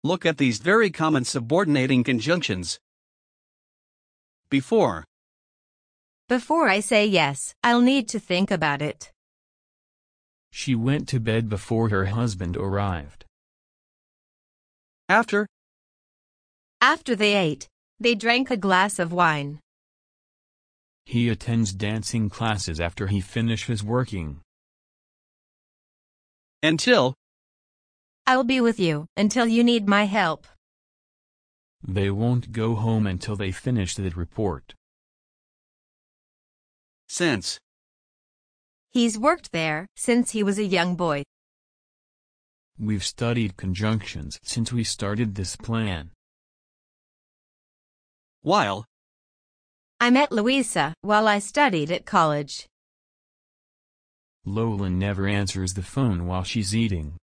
Look at these very common subordinating conjunctions. Before. Before I say yes, I'll need to think about it. She went to bed before her husband arrived. After. After they ate, they drank a glass of wine. He attends dancing classes after he finishes working. Until. I'll be with you until you need my help. They won't go home until they finish the report. Since. He's worked there since he was a young boy. We've studied conjunctions since we started this plan. While. I met Louisa while I studied at college. Lola never answers the phone while she's eating.